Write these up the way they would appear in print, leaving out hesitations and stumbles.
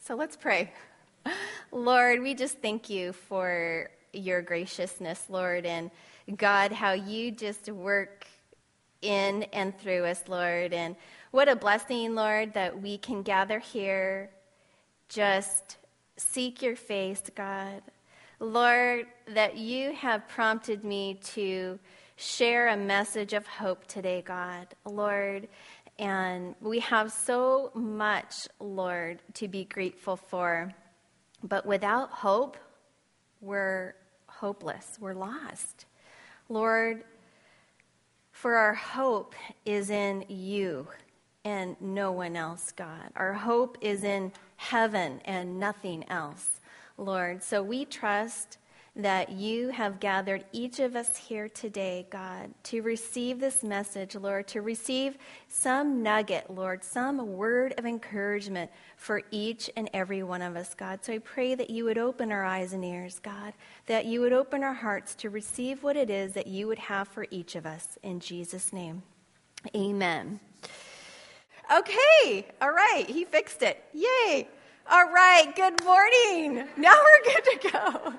So let's pray. Lord, we just thank you for your graciousness, Lord, and God, how you just work in and through us, Lord. And what a blessing, Lord, that we can gather here, just seek your face, God. Lord, that you have prompted me to share a message of hope today, God. Lord, and we have so much, Lord, to be grateful for. But without hope, we're hopeless. We're lost. Lord, for our hope is in you and no one else, God. Our hope is in heaven and nothing else, Lord. So we trust that you have gathered each of us here today, God, to receive this message, Lord, to receive some nugget, Lord, some word of encouragement for each and every one of us, God. So I pray that you would open our eyes and ears, God, that you would open our hearts to receive what it is that you would have for each of us. In Jesus' name, amen. Okay, all right, he fixed it. Yay. All right, good morning. Now we're good to go.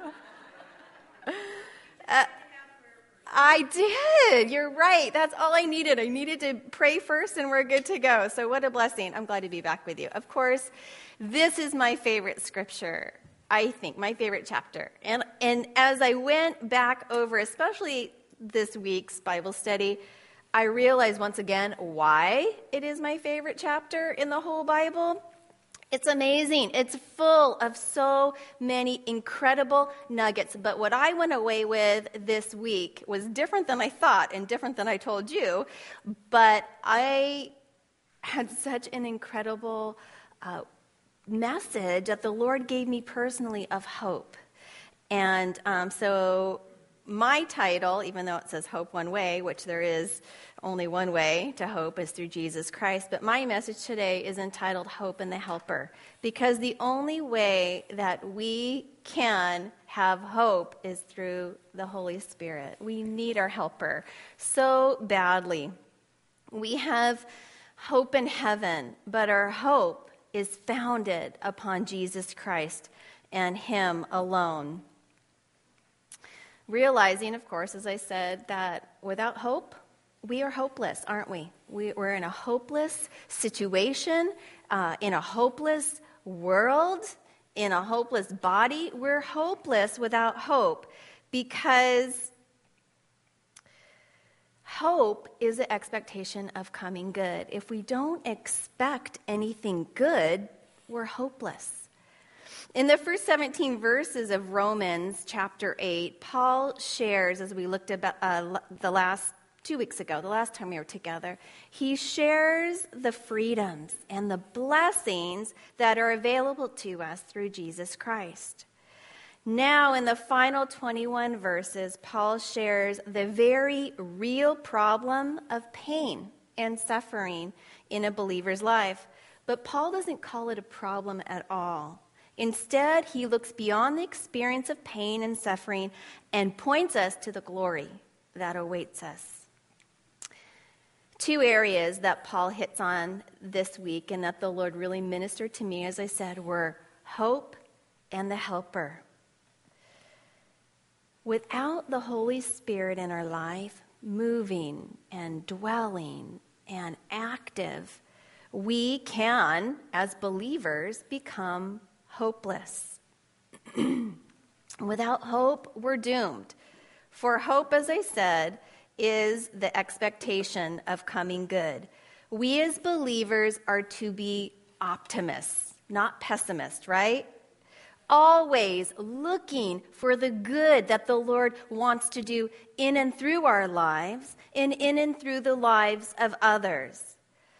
I did. You're right. That's all I needed. I needed to pray first and we're good to go. So what a blessing. I'm glad to be back with you. Of course, this is my favorite scripture, I think, my favorite chapter. And as I went back over, especially this week's Bible study, I realized once again why it is my favorite chapter in the whole Bible. It's amazing. It's full of so many incredible nuggets. But what I went away with this week was different than I thought and different than I told you. But I had such an incredible message that the Lord gave me personally of hope. And so my title, even though it says Hope One Way, which there is only one way to hope is through Jesus Christ, but my message today is entitled Hope and the Helper, because the only way that we can have hope is through the Holy Spirit. We need our helper so badly. We have hope in heaven, but our hope is founded upon Jesus Christ and Him alone. Realizing, of course, as I said, that without hope, we are hopeless, aren't we? We're in a hopeless situation, in a hopeless world, in a hopeless body. We're hopeless without hope because hope is an expectation of coming good. If we don't expect anything good, we're hopeless. In the first 17 verses of Romans chapter 8, Paul shares, as we looked at the last 2 weeks ago, the last time we were together, he shares the freedoms and the blessings that are available to us through Jesus Christ. Now, in the final 21 verses, Paul shares the very real problem of pain and suffering in a believer's life. But Paul doesn't call it a problem at all. Instead, he looks beyond the experience of pain and suffering and points us to the glory that awaits us. Two areas that Paul hits on this week and that the Lord really ministered to me, as I said, were hope and the helper. Without the Holy Spirit in our life, moving and dwelling and active, we can, as believers, become hopeless. Without hope, we're doomed. For hope, as I said, is the expectation of coming good. We as believers are to be optimists, not pessimists, right? Always looking for the good that the Lord wants to do in and through our lives and in and through the lives of others.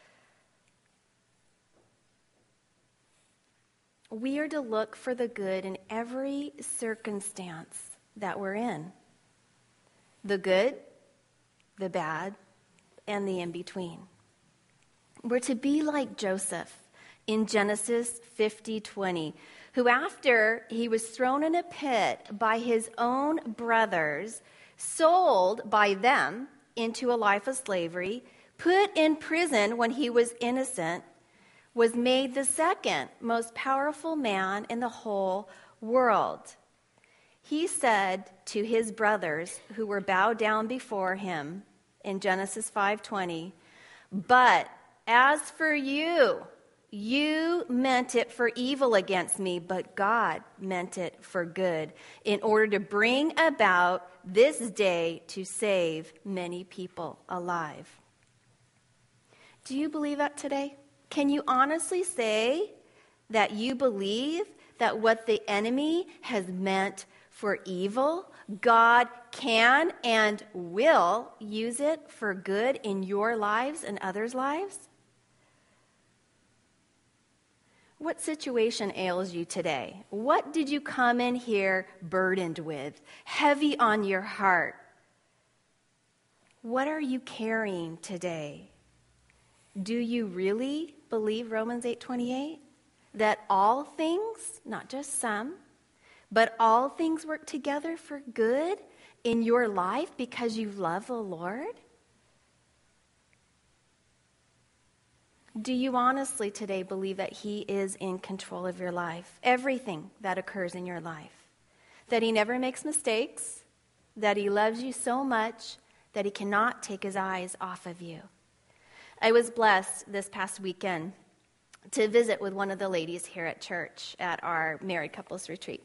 We are to look for the good in every circumstance that we're in. The good, the bad, and the in-between. We're to be like Joseph in Genesis 50:20, who after he was thrown in a pit by his own brothers, sold by them into a life of slavery, put in prison when he was innocent, was made the second most powerful man in the whole world. He said to his brothers who were bowed down before him in Genesis 5:20, "But as for you, you meant it for evil against me, but God meant it for good, in order to bring about this day to save many people alive." Do you believe that today? Can you honestly say that you believe that what the enemy has meant for evil, God can and will use it for good in your lives and others' lives? What situation ails you today? What did you come in here burdened with, heavy on your heart? What are you carrying today? Do you really believe Romans 8:28? That all things, not just some, but all things work together for good in your life because you love the Lord? Do you honestly today believe that He is in control of your life, everything that occurs in your life? That He never makes mistakes, that He loves you so much that He cannot take His eyes off of you? I was blessed this past weekend to visit with one of the ladies here at church at our married couples retreat.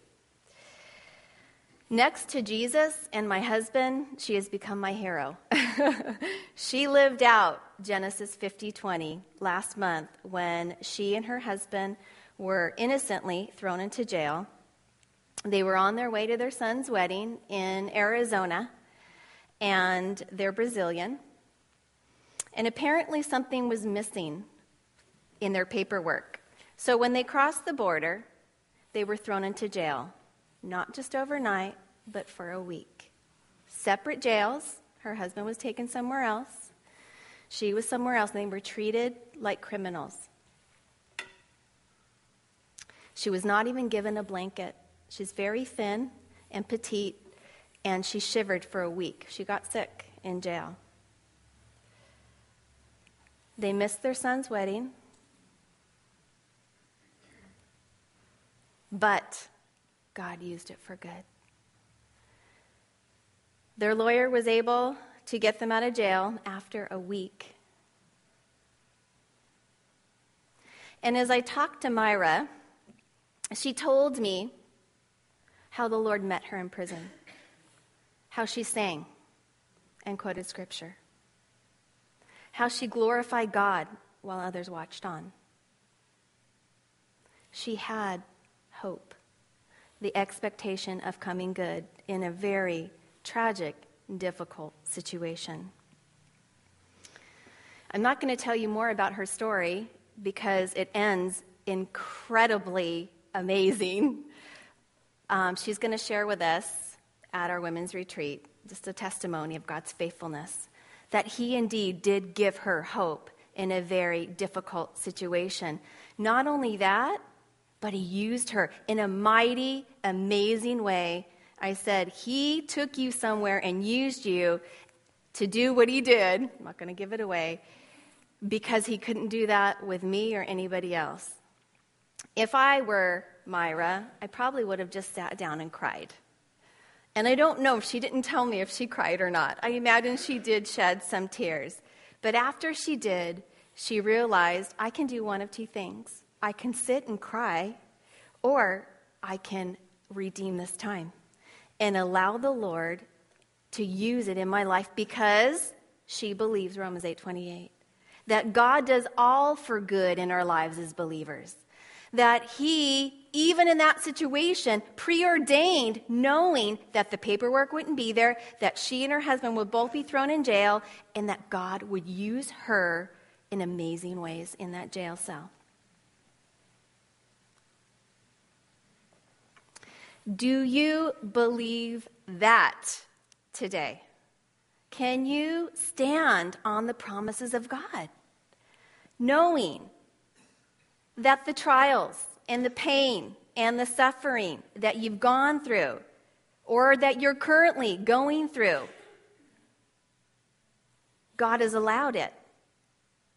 Next to Jesus and my husband, she has become my hero. She lived out Genesis 50:20 last month when she and her husband were innocently thrown into jail. They were on their way to their son's wedding in Arizona, and they're Brazilian. And apparently something was missing in their paperwork. So when they crossed the border, they were thrown into jail. Not just overnight, but for a week. Separate jails. Her husband was taken somewhere else. She was somewhere else, and they were treated like criminals. She was not even given a blanket. She's very thin and petite, and she shivered for a week. She got sick in jail. They missed their son's wedding, but God used it for good. Their lawyer was able to get them out of jail after a week. And as I talked to Myra, she told me how the Lord met her in prison, how she sang and quoted scripture, how she glorified God while others watched on. She had hope, the expectation of coming good in a very tragic, difficult situation. I'm not going to tell you more about her story because it ends incredibly amazing. She's going to share with us at our women's retreat just a testimony of God's faithfulness, that He indeed did give her hope in a very difficult situation. Not only that, but He used her in a mighty, amazing way. I said, He took you somewhere and used you to do what He did. I'm not going to give it away, because He couldn't do that with me or anybody else. If I were Myra, I probably would have just sat down and cried. And I don't know if she didn't tell me if she cried or not. I imagine she did shed some tears. But after she did, she realized, I can do one of two things. I can sit and cry, or I can redeem this time and allow the Lord to use it in my life, because she believes Romans 8:28, that God does all for good in our lives as believers. That He, even in that situation, preordained, knowing that the paperwork wouldn't be there, that she and her husband would both be thrown in jail, and that God would use her in amazing ways in that jail cell. Do you believe that today? Can you stand on the promises of God, knowing that the trials and the pain and the suffering that you've gone through, or that you're currently going through, God has allowed it,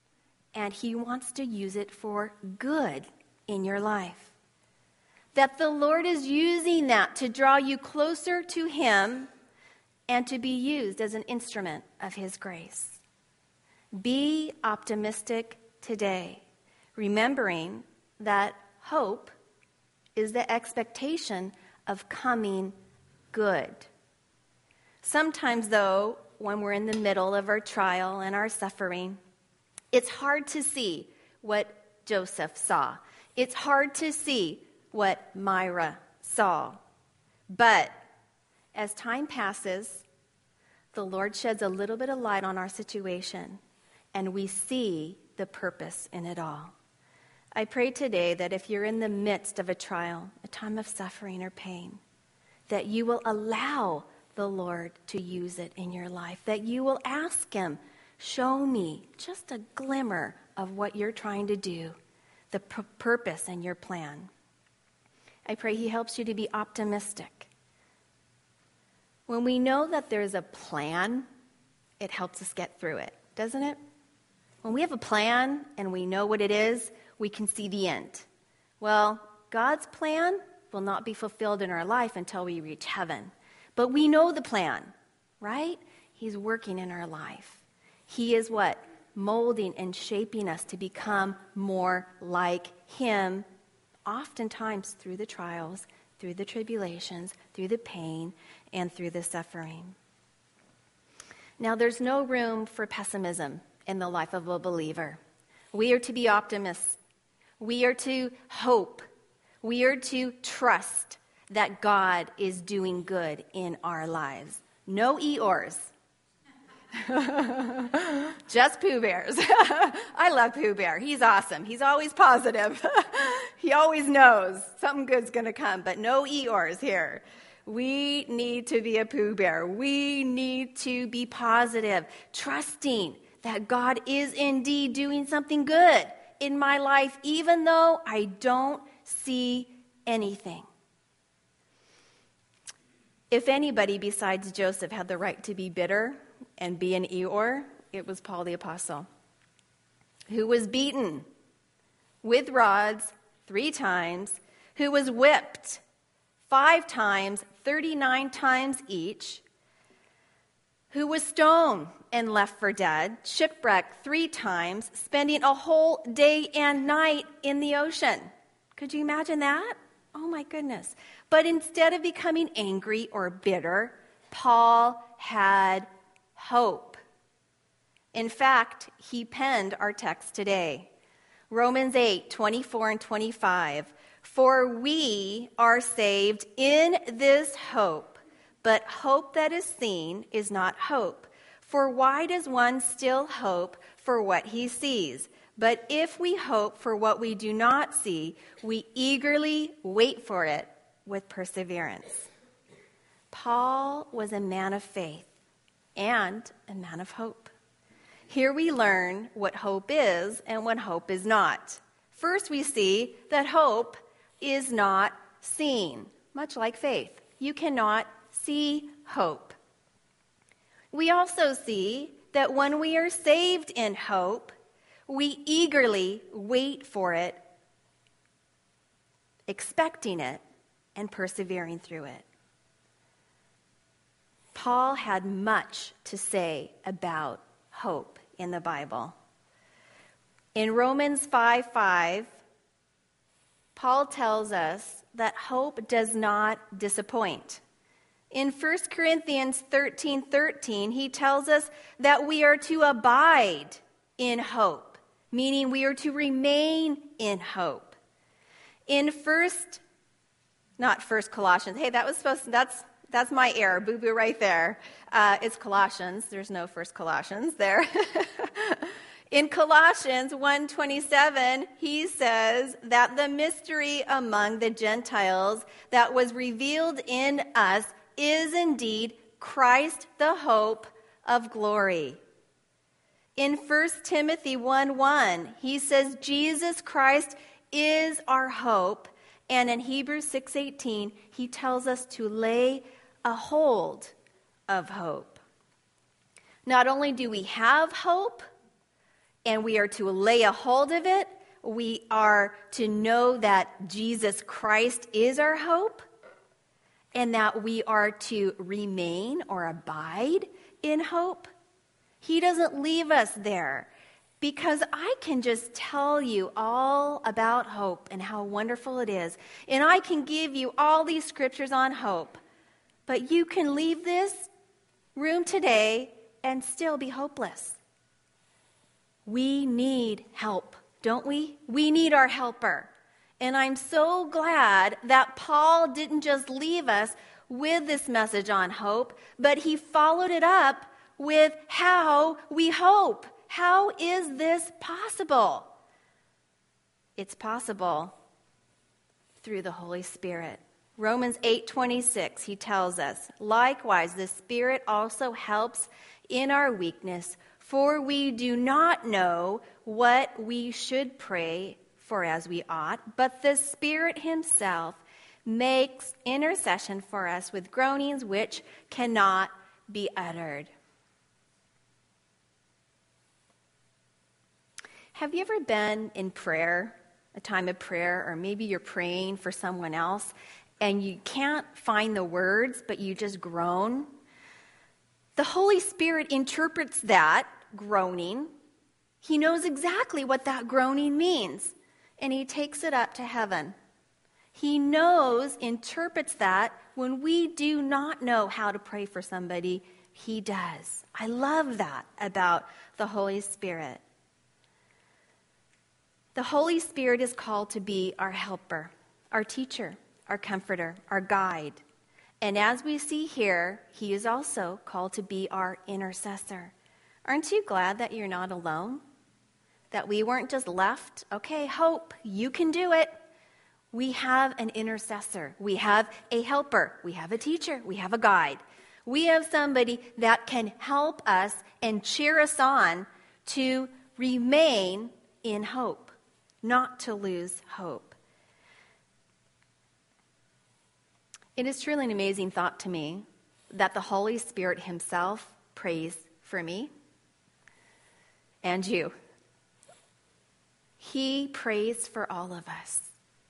and he wants to use it for good in your life. That the Lord is using that to draw you closer to him and to be used as an instrument of his grace. Be optimistic today, remembering that hope is the expectation of coming good. Sometimes, though, when we're in the middle of our trial and our suffering, it's hard to see what Joseph saw. It's hard to see what Myra saw. But as time passes, the Lord sheds a little bit of light on our situation, and we see the purpose in it all. I pray today that if you're in the midst of a trial, a time of suffering or pain, that you will allow the Lord to use it in your life, that you will ask him, show me just a glimmer of what you're trying to do, the purpose and your plan. I pray he helps you to be optimistic. When we know that there's a plan, it helps us get through it, doesn't it? When we have a plan and we know what it is, we can see the end. Well, God's plan will not be fulfilled in our life until we reach heaven. But we know the plan, right? He's working in our life. He is what? Molding and shaping us to become more like him, oftentimes through the trials, through the tribulations, through the pain, and through the suffering. Now, there's no room for pessimism in the life of a believer. We are to be optimists. We are to hope. We are to trust that God is doing good in our lives. No Eeyores. Just Pooh Bears. I love Pooh Bear. He's awesome. He's always positive. He always knows something good's going to come, but no Eeyores here. We need to be a Pooh Bear. We need to be positive, trusting that God is indeed doing something good in my life, even though I don't see anything. If anybody besides Joseph had the right to be bitter and be an Eeyore, it was Paul the Apostle, who was beaten with rods 3 times, who was whipped 5 times, 39 times each, who was stoned and left for dead, shipwrecked 3 times, spending a whole day and night in the ocean. Could you imagine that? Oh my goodness. But instead of becoming angry or bitter, Paul had hope. In fact, he penned our text today. Romans 8:24 and 25. For we are saved in this hope, but hope that is seen is not hope. For why does one still hope for what he sees? But if we hope for what we do not see, we eagerly wait for it with perseverance. Paul was a man of faith and a man of hope. Here we learn what hope is and what hope is not. First, we see that hope is not seen, much like faith. You cannot see hope. We also see that when we are saved in hope, we eagerly wait for it, expecting it, and persevering through it. Paul had much to say about hope in the Bible. In Romans 5:5, Paul tells us that hope does not disappoint. In 1 Corinthians 13:13, he tells us that we are to abide in hope, meaning we are to remain in hope. In Colossians. Hey, that's my error, boo-boo right there. It's Colossians. There's no 1 Colossians there. In Colossians 1:27, he says that the mystery among the Gentiles that was revealed in us is indeed Christ, the hope of glory. In 1 Timothy 1:1, he says Jesus Christ is our hope. And in Hebrews 6:18, he tells us to lay a hold of hope. Not only do we have hope, and we are to lay a hold of it. We are to know that Jesus Christ is our hope, and that we are to remain or abide in hope. He doesn't leave us there, because I can just tell you all about hope and how wonderful it is. And I can give you all these scriptures on hope. But you can leave this room today and still be hopeless. We need help, don't we? We need our helper. And I'm so glad that Paul didn't just leave us with this message on hope, but he followed it up with how we hope. How is this possible? It's possible through the Holy Spirit. Romans 8:26, he tells us, likewise, the Spirit also helps in our weakness, for we do not know what we should pray for as we ought, but the Spirit himself makes intercession for us with groanings which cannot be uttered. Have you ever been in prayer, a time of prayer, or maybe you're praying for someone else, and you can't find the words, but you just groan? The Holy Spirit interprets that groaning. He knows exactly what that groaning means, and he takes it up to heaven. He interprets that when we do not know how to pray for somebody, he does. I love that about the Holy Spirit. The Holy Spirit is called to be our helper, our teacher, our comforter, our guide. And as we see here, he is also called to be our intercessor. Aren't you glad that you're not alone? That we weren't just left, okay, hope, you can do it. We have an intercessor. We have a helper. We have a teacher. We have a guide. We have somebody that can help us and cheer us on to remain in hope, not to lose hope. It is truly an amazing thought to me that the Holy Spirit himself prays for me and you. He prays for all of us.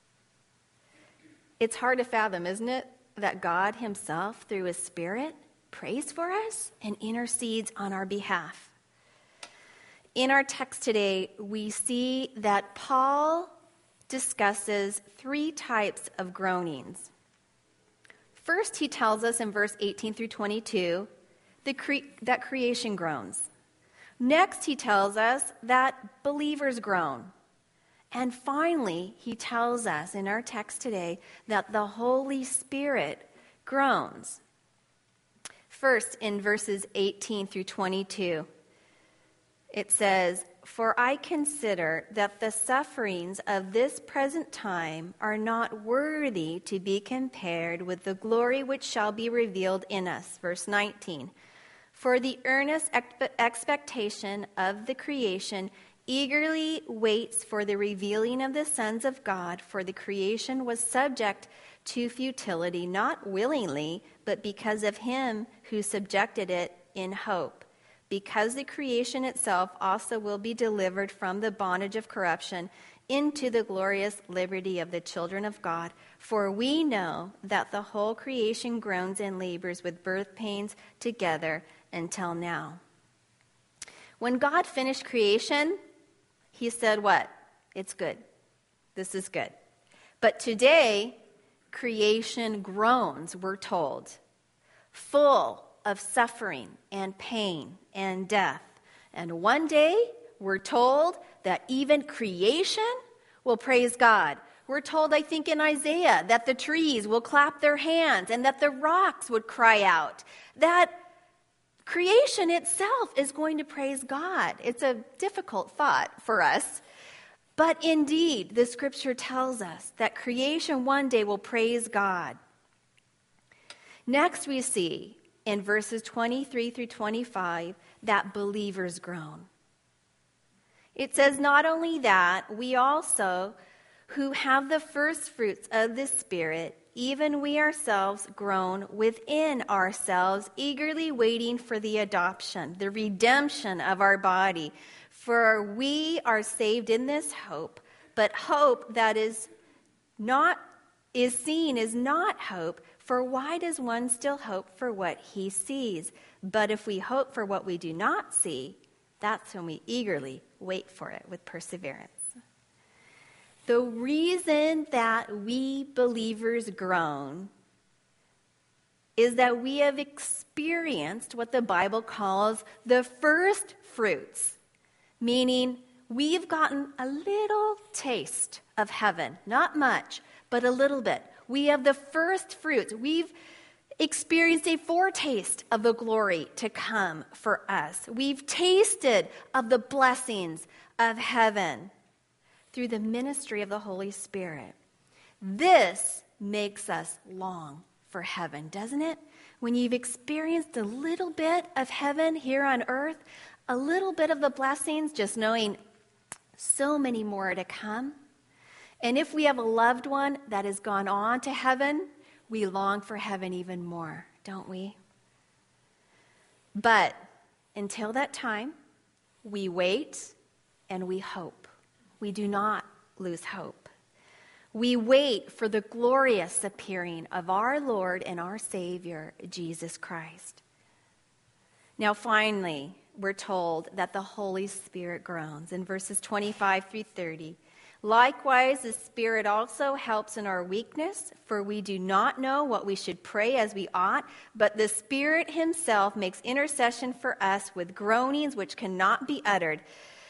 It's hard to fathom, isn't it, that God himself, through his Spirit, prays for us and intercedes on our behalf. In our text today, we see that Paul discusses 3 types of groanings. First, he tells us in verse 18 through 22 that creation groans. Next, he tells us that believers groan. And finally, he tells us in our text today that the Holy Spirit groans. First, in verses 18 through 22, it says, "For I consider that the sufferings of this present time are not worthy to be compared with the glory which shall be revealed in us." Verse 19, "For the earnest expectation of the creation eagerly waits for the revealing of the sons of God, for the creation was subject to futility, not willingly, but because of him who subjected it in hope. Because the creation itself also will be delivered from the bondage of corruption into the glorious liberty of the children of God. For we know that the whole creation groans and labors with birth pains together until now." When God finished creation, he said what? It's good. This is good. But today, creation groans, we're told, full of suffering and pain and death. And one day, we're told that even creation will praise God. We're told, I think in Isaiah, that the trees will clap their hands and that the rocks would cry out. That creation itself is going to praise God. It's a difficult thought for us. But indeed, the scripture tells us that creation one day will praise God. Next, we see in verses 23 through 25 that believers groan. It says, "Not only that, we also, who have the first fruits of the Spirit, even we ourselves groan within ourselves, eagerly waiting for the adoption, the redemption of our body. For we are saved in this hope, but hope that is seen is not hope. For why does one still hope for what he sees? But if we hope for what we do not see, that's when we eagerly wait for it with perseverance. The reason that we believers groan is that we have experienced what the Bible calls the first fruits, meaning we've gotten a little taste of heaven, not much, but a little bit. We have the first fruits. We've experienced a foretaste of the glory to come for us. We've tasted of the blessings of heaven through the ministry of the Holy Spirit. This makes us long for heaven, doesn't it? When you've experienced a little bit of heaven here on earth, a little bit of the blessings, just knowing so many more to come. And if we have a loved one that has gone on to heaven, we long for heaven even more, don't we? But until that time, we wait and we hope. We do not lose hope. We wait for the glorious appearing of our Lord and our Savior, Jesus Christ. Now, finally, we're told that the Holy Spirit groans in verses 25 through 30. Likewise, the Spirit also helps in our weakness, for we do not know what we should pray as we ought, but the Spirit himself makes intercession for us with groanings which cannot be uttered.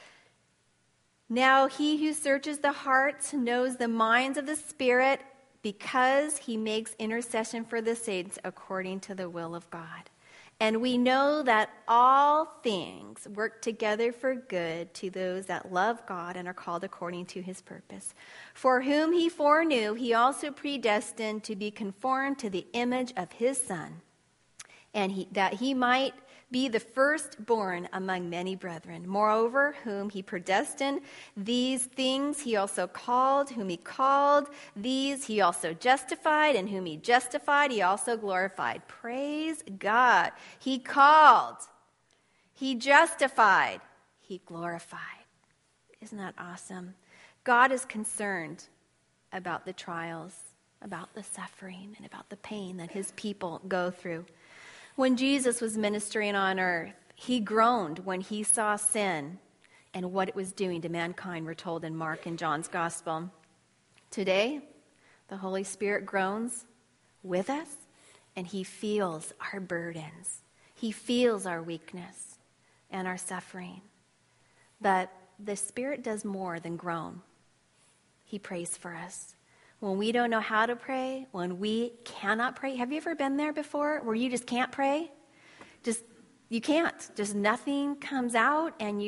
Now he who searches the hearts knows the minds of the Spirit, because he makes intercession for the saints according to the will of God. And we know that all things work together for good to those that love God and are called according to his purpose. For whom he foreknew, he also predestined to be conformed to the image of his Son, and that he might be the firstborn among many brethren. Moreover, whom he predestined, these things he also called. Whom he called, these he also justified. And whom he justified, he also glorified. Praise God. He called, he justified, he glorified. Isn't that awesome? God is concerned about the trials, about the suffering, and about the pain that his people go through. When Jesus was ministering on earth, he groaned when he saw sin and what it was doing to mankind, we're told in Mark and John's gospel. Today, the Holy Spirit groans with us, and he feels our burdens. He feels our weakness and our suffering. But the Spirit does more than groan. He prays for us. When we don't know how to pray, when we cannot pray. Have you ever been there before where you just can't pray? You can't. Just nothing comes out, and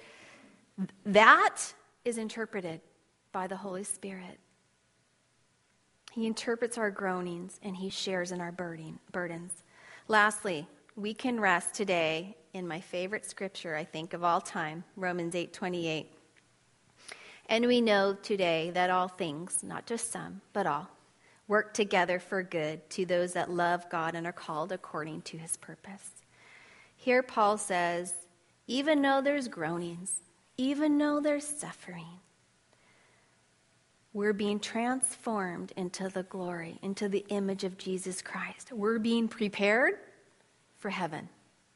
that is interpreted by the Holy Spirit. He interprets our groanings, and he shares in our burdens. Lastly, we can rest today in my favorite scripture, I think, of all time, Romans 8:28. And we know today that all things, not just some, but all, work together for good to those that love God and are called according to his purpose. Here Paul says, even though there's groanings, even though there's suffering, we're being transformed into the glory, into the image of Jesus Christ. We're being prepared for heaven.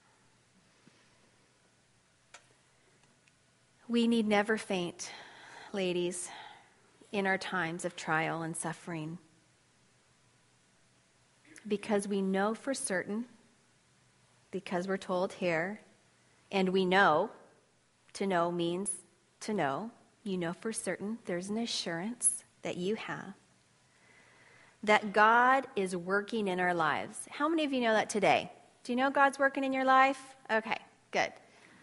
We need never faint, ladies, in our times of trial and suffering, because we know for certain, because we're told here, and we know, to know means to know, you know for certain, there's an assurance that you have that God is working in our lives. How many of you know that today? Do you know God's working in your life? Okay, good.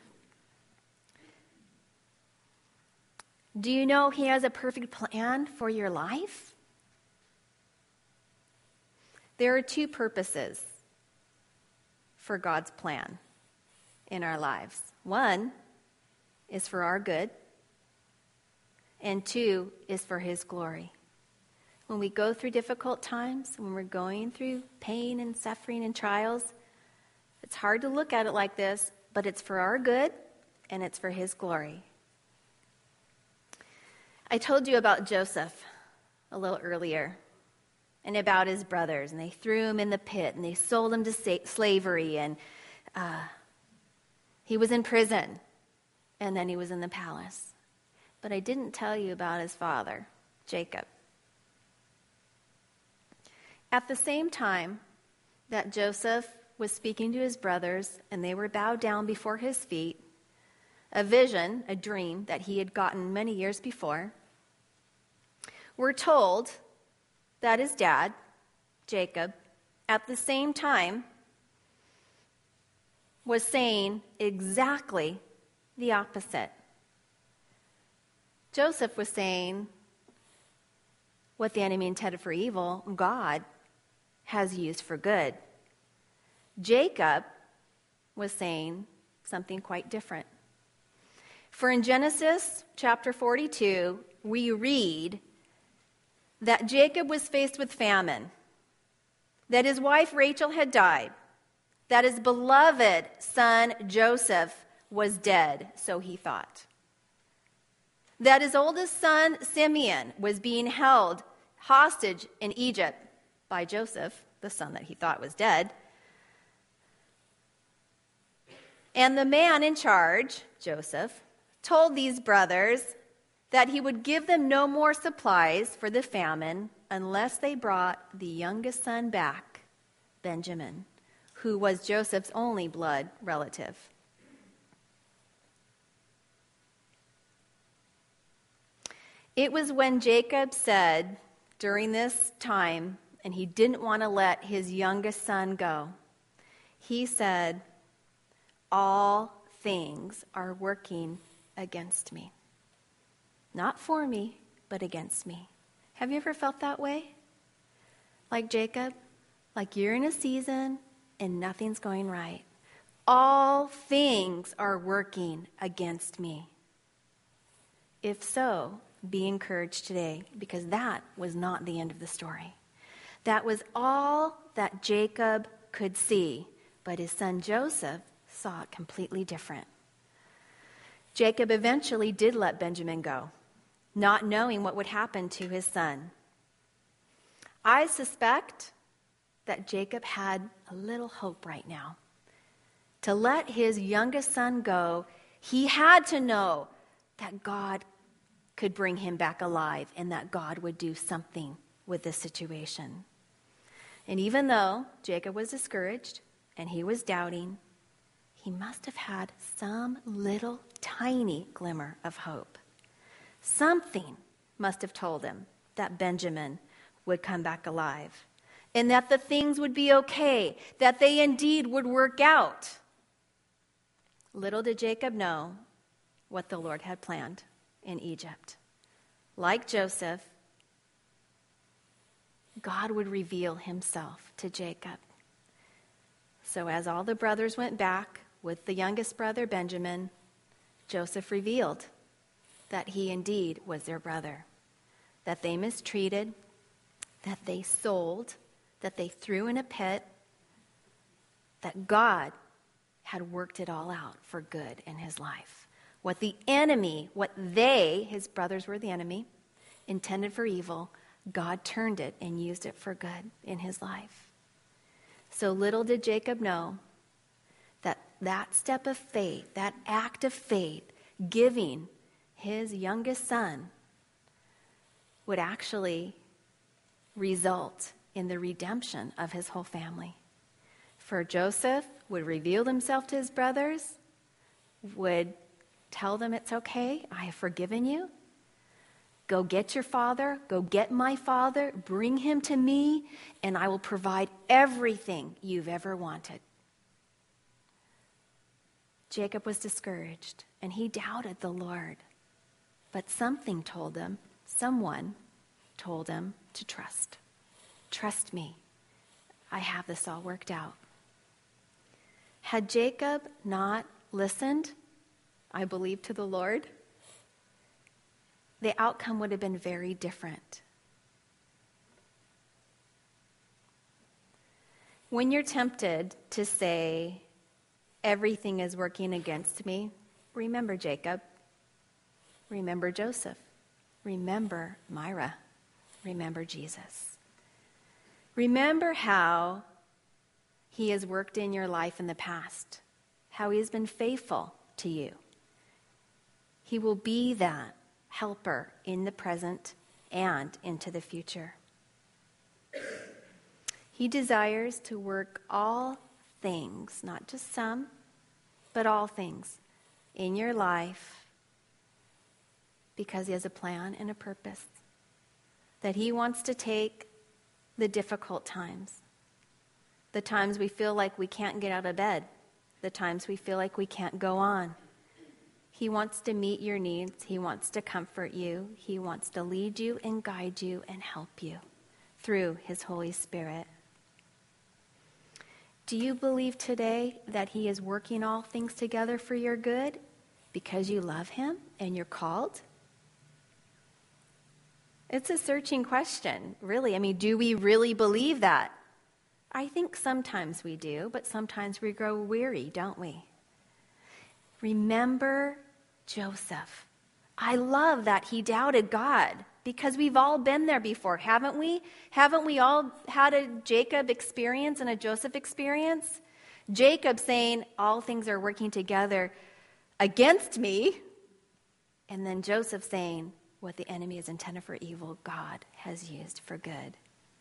Do you know he has a perfect plan for your life? There are two purposes for God's plan in our lives. One is for our good, and two is for his glory. When we go through difficult times, when we're going through pain and suffering and trials, it's hard to look at it like this, but it's for our good and it's for his glory. I told you about Joseph a little earlier and about his brothers, and they threw him in the pit, and they sold him to slavery, and he was in prison, and then he was in the palace. But I didn't tell you about his father, Jacob. At the same time that Joseph was speaking to his brothers, and they were bowed down before his feet, a vision, a dream that he had gotten many years before, we're told that his dad, Jacob, at the same time was saying exactly the opposite. Joseph was saying what the enemy intended for evil, God has used for good. Jacob was saying something quite different. For in Genesis chapter 42, we read that Jacob was faced with famine, that his wife Rachel had died, that his beloved son Joseph was dead, so he thought, that his oldest son Simeon was being held hostage in Egypt by Joseph, the son that he thought was dead, and the man in charge, Joseph, told these brothers that he would give them no more supplies for the famine unless they brought the youngest son back, Benjamin, who was Joseph's only blood relative. It was when Jacob said during this time, and he didn't want to let his youngest son go, he said, "All things are working against me." Not for me, but against me. Have you ever felt that way? Like Jacob? Like you're in a season and nothing's going right. All things are working against me. If so, be encouraged today, because that was not the end of the story. That was all that Jacob could see, but his son Joseph saw it completely different. Jacob eventually did let Benjamin go, not knowing what would happen to his son. I suspect that Jacob had a little hope right now. To let his youngest son go, he had to know that God could bring him back alive and that God would do something with this situation. And even though Jacob was discouraged and he was doubting, he must have had some little tiny glimmer of hope. Something must have told him that Benjamin would come back alive and that the things would be okay, that they indeed would work out. Little did Jacob know what the Lord had planned in Egypt. Like Joseph, God would reveal himself to Jacob. So as all the brothers went back with the youngest brother, Benjamin, Joseph revealed that he indeed was their brother, that they mistreated, that they sold, that they threw in a pit, that God had worked it all out for good in his life. What the enemy, his brothers were the enemy, intended for evil, God turned it and used it for good in his life. So little did Jacob know that step of faith, that act of faith, giving his youngest son, would actually result in the redemption of his whole family. For Joseph would reveal himself to his brothers, would tell them it's okay, I have forgiven you. Go get your father, go get my father, bring him to me, and I will provide everything you've ever wanted. Jacob was discouraged, and he doubted the Lord. But someone told him to trust. Trust me. I have this all worked out. Had Jacob not listened, I believe, to the Lord, the outcome would have been very different. When you're tempted to say, everything is working against me, remember Jacob. Remember Joseph. Remember Myra. Remember Jesus. Remember how he has worked in your life in the past, how he has been faithful to you. He will be that helper in the present and into the future. He desires to work all things, not just some, but all things in your life because he has a plan and a purpose. That he wants to take the difficult times, the times we feel like we can't get out of bed, the times we feel like we can't go on. He wants to meet your needs. He wants to comfort you. He wants to lead you and guide you and help you through his Holy Spirit. Do you believe today that he is working all things together for your good because you love him and you're called? It's a searching question, really. I mean, do we really believe that? I think sometimes we do, but sometimes we grow weary, don't we? Remember Joseph. I love that he doubted God because we've all been there before, haven't we? Haven't we all had a Jacob experience and a Joseph experience? Jacob saying, all things are working together against me. And then Joseph saying, what the enemy has intended for evil, God has used for good.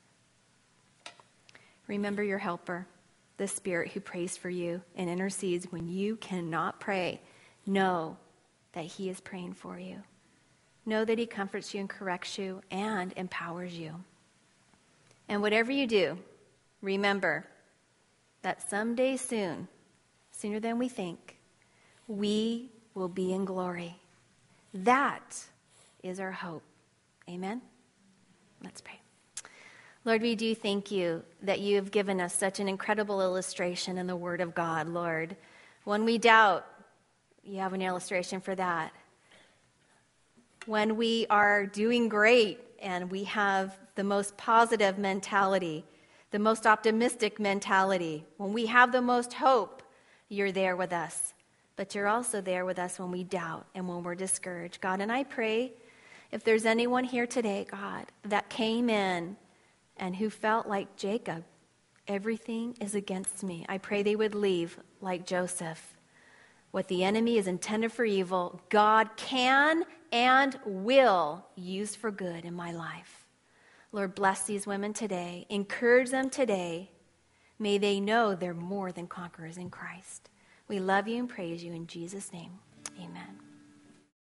Remember your helper, the Spirit who prays for you and intercedes when you cannot pray. Know that he is praying for you. Know that he comforts you and corrects you and empowers you. And whatever you do, remember that someday soon, sooner than we think, we will be in glory. That is our hope. Amen? Let's pray. Lord, we do thank you that you have given us such an incredible illustration in the Word of God, Lord. When we doubt, you have an illustration for that. When we are doing great and we have the most positive mentality, the most optimistic mentality, when we have the most hope, you're there with us. But you're also there with us when we doubt and when we're discouraged, God. And I pray if there's anyone here today, God, that came in and who felt like Jacob, everything is against me. I pray they would leave like Joseph. What the enemy is intended for evil, God can and will use for good in my life. Lord, bless these women today. Encourage them today. May they know they're more than conquerors in Christ. We love you and praise you in Jesus' name. Amen.